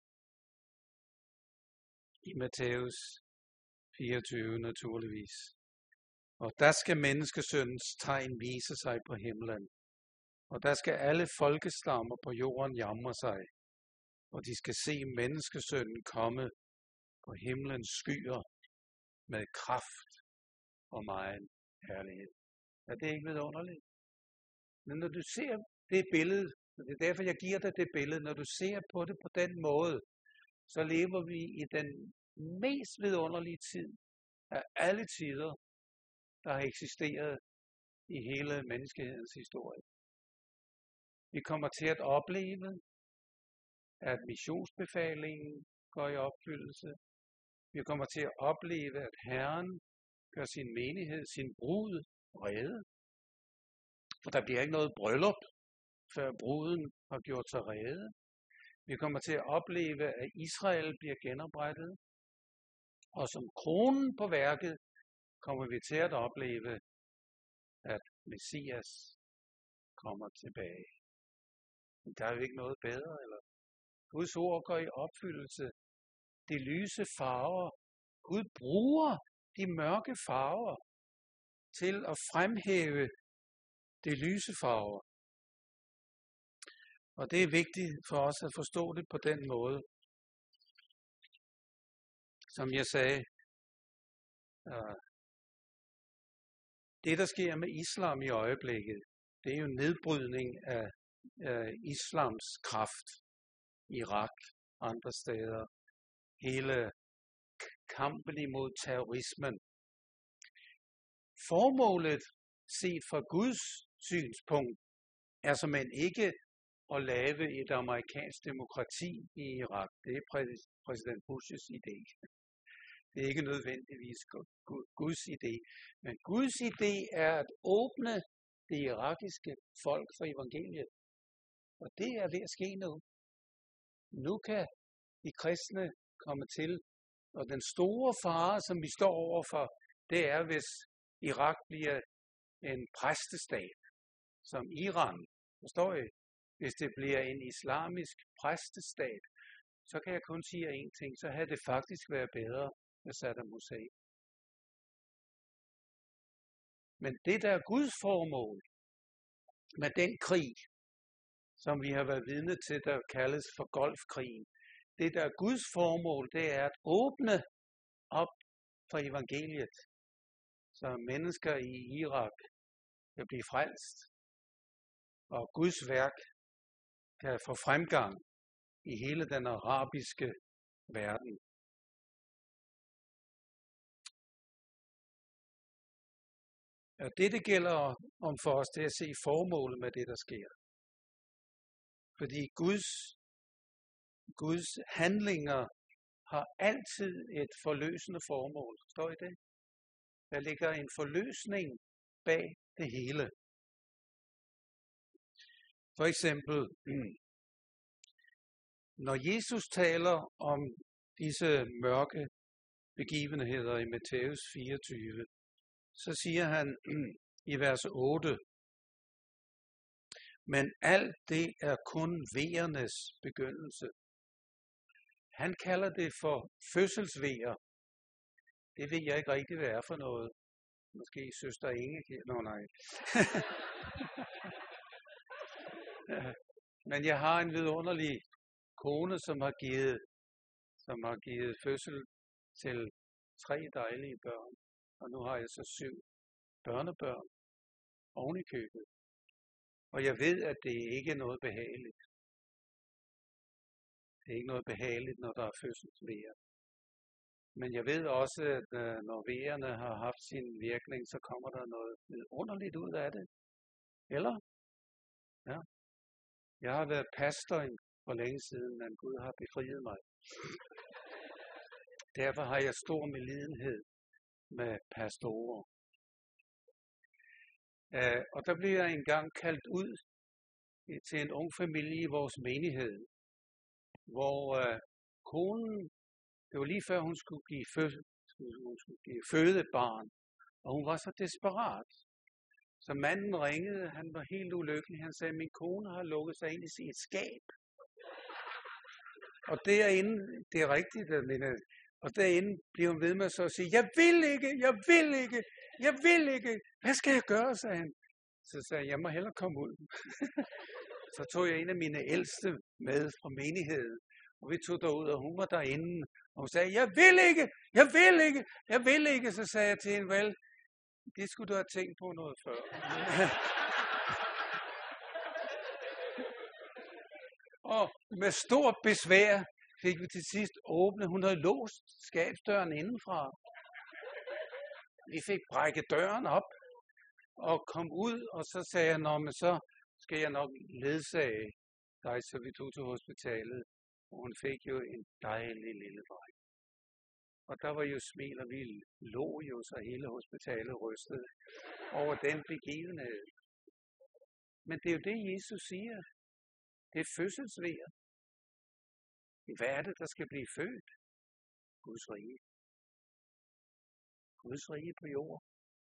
i Matthæus 24 naturligvis. Og der skal menneskesøndens tegn vise sig på himlen. Og der skal alle folkestammer på jorden jamre sig. Og de skal se menneskesønnen komme på himlens skyer med kraft og megen herlighed. Er det ikke vidunderligt? Men når du ser det billede, og det er derfor jeg giver dig det billede, når du ser på det på den måde, så lever vi i den mest vidunderlige tid af alle tider, der har eksisteret i hele menneskehedens historie. Vi kommer til at opleve, at missionsbefalingen går i opfyldelse. Vi kommer til at opleve, at Herren gør sin menighed, sin brud rede. For der bliver ikke noget bryllup, før bruden har gjort sig rede. Vi kommer til at opleve, at Israel bliver genoprettet. Og som kronen på værket kommer vi til at opleve, at Messias kommer tilbage. Men der er jo ikke noget bedre, eller? Guds ord går i opfyldelse. De lyse farver. Gud bruger de mørke farver til at fremhæve de lyse farver. Og det er vigtigt for os at forstå det på den måde. Som jeg sagde, det der sker med islam i øjeblikket, det er jo nedbrydning af islams kraft. Irak, andre steder. Hele kampen imod terrorismen. Formålet, set fra Guds synspunkt, er såmænd ikke at lave et amerikansk demokrati i Irak. Det er præsident Bushes idé. Det er ikke nødvendigvis Guds idé. Men Guds idé er at åbne det irakiske folk for evangeliet. Og det er ved at ske nu. Nu kan de kristne komme til. Og den store fare, som vi står overfor, det er, hvis Irak bliver en præstestat, som Iran. Forstår I? Hvis det bliver en islamisk præstestat, så kan jeg kun sige én ting, så havde det faktisk været bedre med Saddam Hussein. Men det der er Guds formål med den krig, som vi har været vidne til, der kaldes for Golfkrigen, det der er Guds formål, det er at åbne op for evangeliet, så mennesker i Irak kan blive frelst, og Guds værk kan få fremgang i hele den arabiske verden. Og det gælder om for os, det at se formålet med det, der sker. Fordi Guds handlinger har altid et forløsende formål. Forstår I det? Der ligger en forløsning bag det hele. For eksempel, når Jesus taler om disse mørke begivenheder i Matthæus 24, så siger han i vers 8, men alt det er kun vejernes begyndelse. Han kalder det for fødselsvejer. Det ved jeg ikke rigtig, hvad er for noget. Måske søster Inge. Nå nej. Men jeg har en vidunderlig kone, som har givet fødsel til 3 dejlige børn. Og nu har jeg så 7 børnebørn oven i købet. Og jeg ved, at det ikke er noget behageligt. Det er ikke noget behageligt, når der er fødselsvejer. Men jeg ved også, at når vejerne har haft sin virkning, så kommer der noget underligt ud af det. Eller? Ja. Jeg har været pastor for længe siden, men Gud har befriet mig. Derfor har jeg stor medlidenhed med pastorer. Og der blev jeg engang kaldt ud til en ung familie i vores menighed, hvor konen, det var lige før hun skulle give føde et barn, og hun var så desperat. Så manden ringede, han var helt ulykkelig, han sagde, min kone har lukket sig ind i et skab. Og derinde, det er rigtigt, og derinde bliver hun ved med så at sige, jeg vil ikke, hvad skal jeg gøre, sagde han. Så sagde jeg, må hellere komme ud. Så tog jeg en af mine ældste med fra menigheden, og vi tog derud, og hun var derinde, og hun sagde, jeg vil ikke, så sagde jeg til hende, vel, det skulle du have tænkt på noget før. Og med stort besvær fik vi til sidst åbne. Hun havde låst skabsdøren indenfra. Vi fik brækket døren op og kom ud, og så sagde jeg, men så skal jeg nok ledsage dig, så vi tog til hospitalet. Og hun fik jo en dejlig lille dreng. Og der var jo smil, og vi lå jo, så hele hospitalet rystede over den begivenhed. Men det er jo det, Jesus siger. Det er fødselsvejer. Hvad er det, der skal blive født? Guds rige. Guds rige på jorden.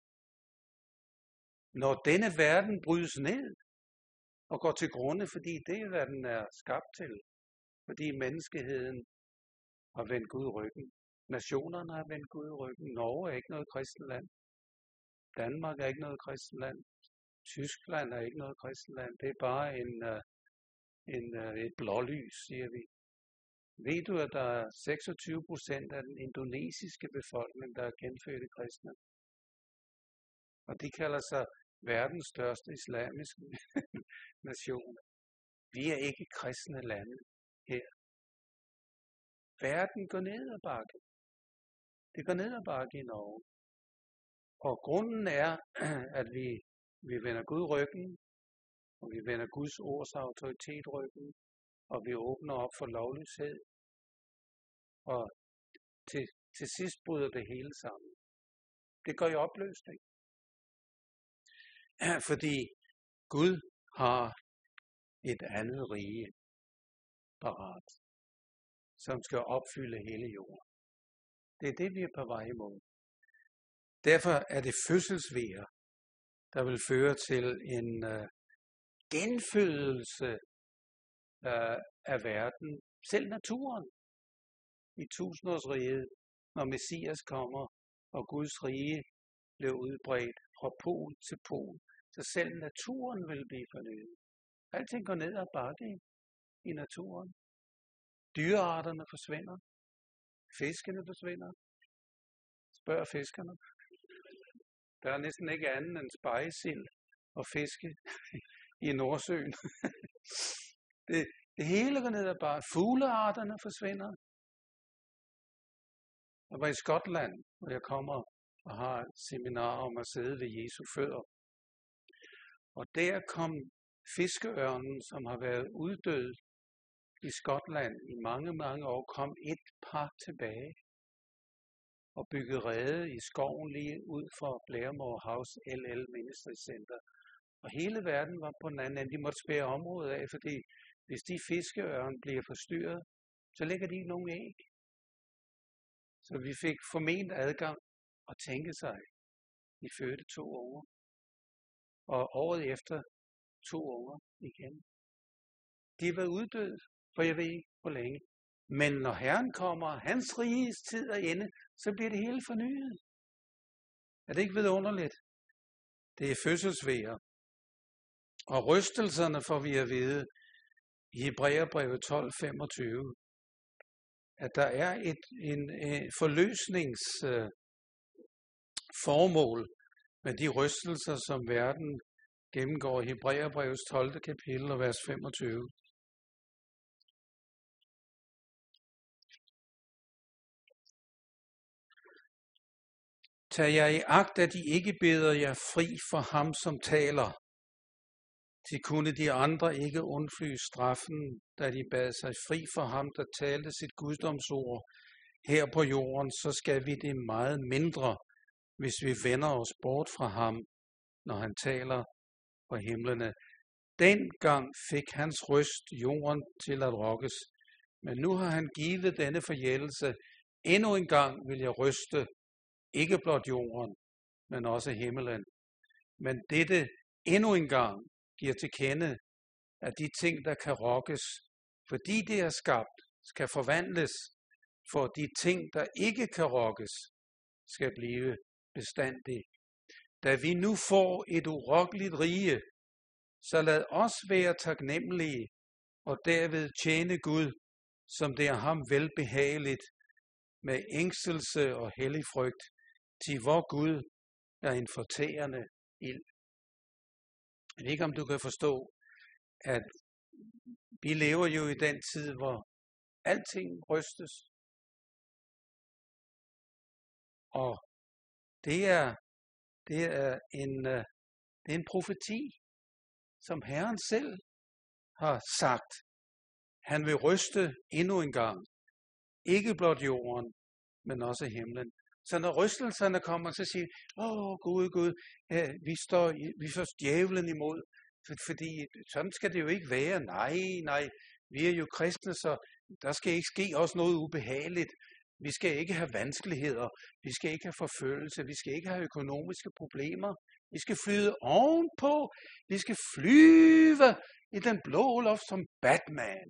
Når denne verden brydes ned og går til grunde, fordi det er, hvad den er skabt til. Fordi menneskeheden har vendt Gud ryggen. Nationerne har vendt Gud ryggen. Norge er ikke noget kristent land. Danmark er ikke noget kristent land. Tyskland er ikke noget kristent land. Det er bare et blålys, siger vi. Ved du, at der er 26% af den indonesiske befolkning, der er genfødte kristne? Og de kalder sig verdens største islamiske nation. Vi er ikke kristne lande. her. Verden går ned ad bakke. Det går ned ad bakke i Norge. Og grunden er, at vi vender Gud ryggen, og vi vender Guds ords autoritet ryggen, og vi åbner op for lovløshed. Og til sidst bryder det hele sammen. Det går i opløsning. Fordi Gud har et andet rige parat, som skal opfylde hele jorden. Det er det, vi er på vej imod. Derfor er det fødselsvejer, der vil føre til en genfødelse af verden, selv naturen, i tusindårsriget, når Messias kommer, og Guds rige bliver udbredt fra pol til pol. Så selv naturen vil blive fornyet. Alting går ned ad bakke i naturen. Dyrearterne forsvinder. Fiskene forsvinder. Spørg fiskerne. Der er næsten ikke andet end spegesild og fiske i Nordsøen. det hele går ned ad bakke. Fuglearterne forsvinder. Jeg var i Skotland, hvor jeg kommer og har et seminar om at sidde ved Jesu fødder. Og der kom fiskeørnen, som har været uddød i Skotland i mange, mange år, kom et par tilbage og byggede rede i skoven lige ud for Blairmore House LL Ministry Center. Og hele verden var på den anden ende. De måtte spærre området af, fordi hvis de fiskeørn bliver forstyrret, så lægger de ikke nogen æg. Så vi fik forment adgang og tænke sig. De fødte 2 unger. Og året efter 2 unger igen. De var uddøde, for jeg ved ikke hvor længe. Men når Herren kommer, hans riges tid er inde, så bliver det hele fornyet. Er det ikke vidunderligt? Det er fødselsvejer. Og rystelserne får vi at vide i Hebræerbrevet 12:25, at der er en forløsningsformål med de rystelser, som verden gennemgår i Hebræerbrevets 12. kapitel og vers 25. Tag jer i agt, at I ikke beder jer fri for ham, som taler. De kunne de andre ikke undfly straffen, da de bad sig fri for ham, der talte sit guddomsord her på jorden, så skal vi det meget mindre, hvis vi vender os bort fra ham, når han taler på himlene. Dengang fik hans røst jorden til at rokkes, men nu har han givet denne forjættelse. Endnu en gang vil jeg ryste, ikke blot jorden, men også himmelen. Men dette endnu en gang giver til kende, at de ting, der kan rokkes, fordi det er skabt, skal forvandles, for de ting, der ikke kan rokkes, skal blive bestandige. Da vi nu får et urokkeligt rige, så lad os være taknemmelige og derved tjene Gud, som det er ham velbehageligt, med ængstelse og hellig frygt, til vor Gud er en fortærende ild. Jeg ved ikke, om du kan forstå, at vi lever jo i den tid, hvor alting rystes. Og det er en profeti, som Herren selv har sagt. Han vil ryste endnu en gang. Ikke blot jorden, men også himlen. Så når rystelserne kommer, så siger Gud, vi står djævlen imod. Fordi sådan skal det jo ikke være. Nej, vi er jo kristne, så der skal ikke ske også noget ubehageligt. Vi skal ikke have vanskeligheder. Vi skal ikke have forfølgelse. Vi skal ikke have økonomiske problemer. Vi skal flyde ovenpå. Vi skal flyve i den blå luft som Batman.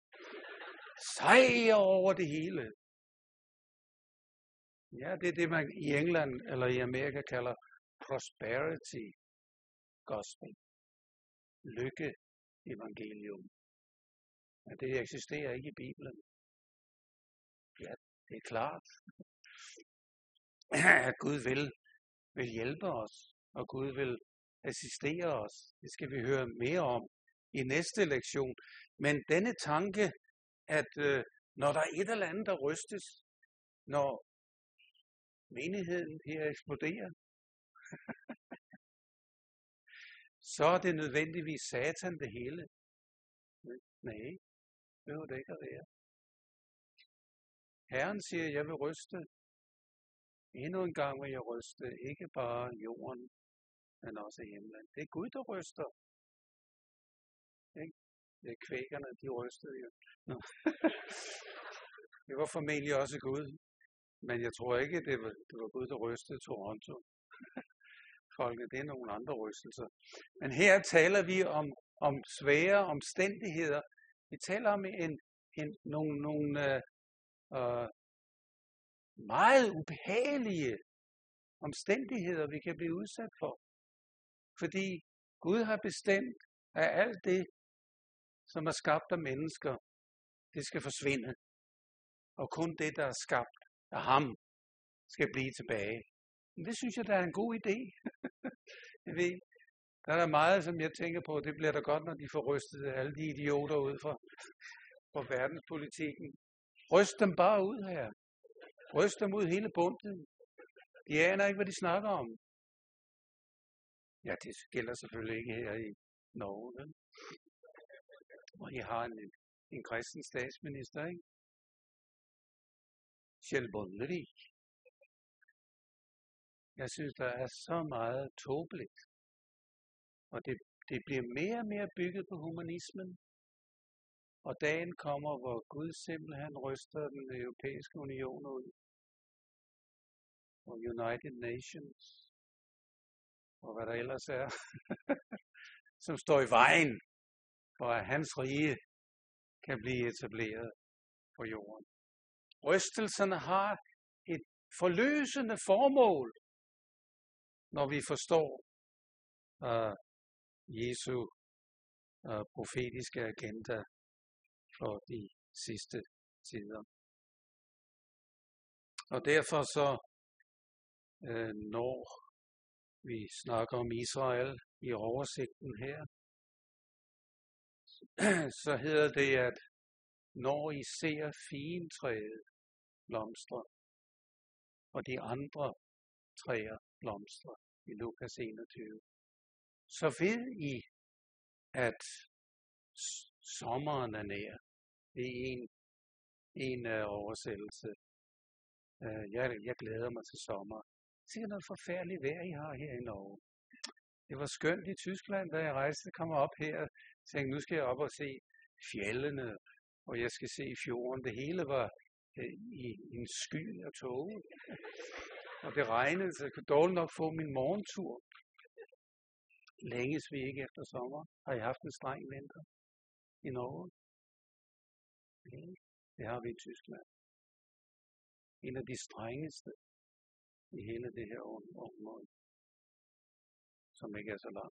Sejre over det hele. Ja, det er det, man i England eller i Amerika kalder prosperity gospel. Lykke evangelium. Men det eksisterer ikke i Bibelen. Ja, det er klart, at Gud vil hjælpe os, og Gud vil assistere os. Det skal vi høre mere om i næste lektion. Men denne tanke at når der er et eller andet, der rystes, når menigheden her eksploderer, så er det nødvendigvis Satan det hele. Nej, det behøver det ikke at være. Herren siger, jeg vil ryste. Endnu en gang vil jeg ryste, ikke bare jorden, men også himlen. Det er Gud, der ryster. Ikke? Det er kvækerne, de rystede jo. Det var formentlig også Gud. Men jeg tror ikke, det var Gud, der rystede Toronto. Folket, det er nogle andre rystelser. Men her taler vi om svære omstændigheder. Vi taler om nogle meget ubehagelige omstændigheder, vi kan blive udsat for. Fordi Gud har bestemt, at alt det, som er skabt af mennesker, det skal forsvinde. Og kun det, der er skabt af ham, skal blive tilbage. Men det synes jeg, der er en god idé. Jeg ved, der er meget, som jeg tænker på, det bliver da godt, når de får rystet alle de idioter ud fra verdenspolitikken. Ryst dem bare ud her. Ryst dem ud hele bundet. De aner ikke, hvad de snakker om. Ja, det gælder selvfølgelig ikke her i Norge. Vel? Og I har en kristen statsminister, ikke? Kjell Bondevik. Jeg synes, der er så meget tåbeligt. Og det bliver mere og mere bygget på humanismen. Og dagen kommer, hvor Gud simpelthen ryster den europæiske union ud. Og United Nations. Og hvad der ellers er. Som står i vejen for, at hans rige kan blive etableret på jorden. Rystelserne har et forløsende formål, når vi forstår Jesu profetiske agenda for de sidste tider. Og derfor så, når vi snakker om Israel i oversigten her, så hedder det, at når I ser figentræet blomstre, og de andre træer blomstre i Lukas 21, så ved I, at sommeren er nær. Det er en oversættelse. Jeg glæder mig til sommer. Se noget forfærdeligt vejr, I har her i Norge. Det var skønt i Tyskland, da jeg rejste, kom op her og tænkte, nu skal jeg op og se fjellene, og jeg skal se fjorden. Det hele var i en sky af tåge. Og det regnede, så jeg kunne dårligt nok få min morgentur. Længes vi ikke efter sommer? Har I haft en streng vinter i Norge? Ja, det har vi i Tyskland. En af de strengeste i hele det her århundrede, som ikke er så lang.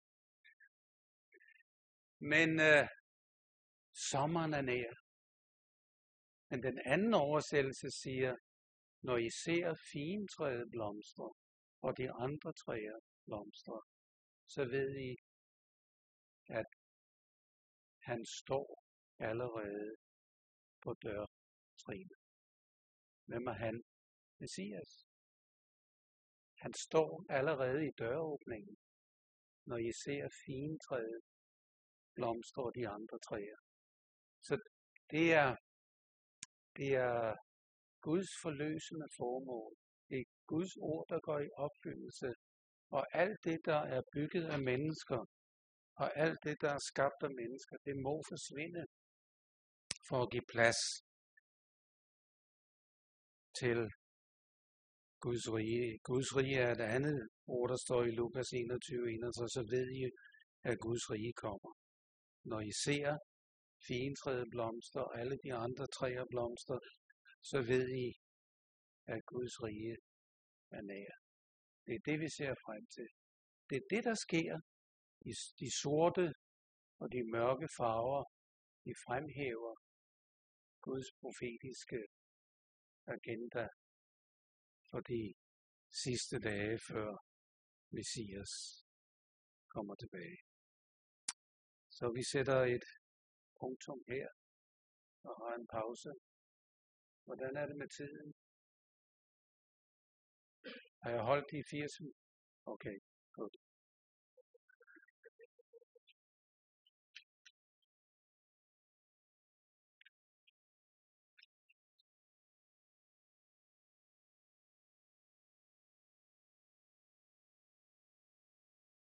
Men sommeren er nær. Men den anden oversættelse siger, når I ser figentræet blomstre, og de andre træer blomstre, så ved I, at han står allerede på dørtrinene. Hvem er han? Messias. Han står allerede i døråbningen, når I ser figentræet blomstre og de andre træer. Så det er Guds forløsende formål. Det er Guds ord, der går i opfyldelse. Og alt det, der er bygget af mennesker, og alt det, der er skabt af mennesker, det må forsvinde for at give plads til Guds rige. Guds rige er et andet ord, der står i Lukas 21, så ved I, at Guds rige kommer. Når I ser figentræet blomster og alle de andre træer blomster, så ved I, at Guds rige er nær. Det er det, vi ser frem til. Det er det, der sker. De sorte og de mørke farver, de fremhæver Guds profetiske agenda for de sidste dage, før Messias kommer tilbage. Så vi sætter et punktum her. og har en pause. Hvordan er det med tiden? Har jeg holdt de 80? Okay, godt.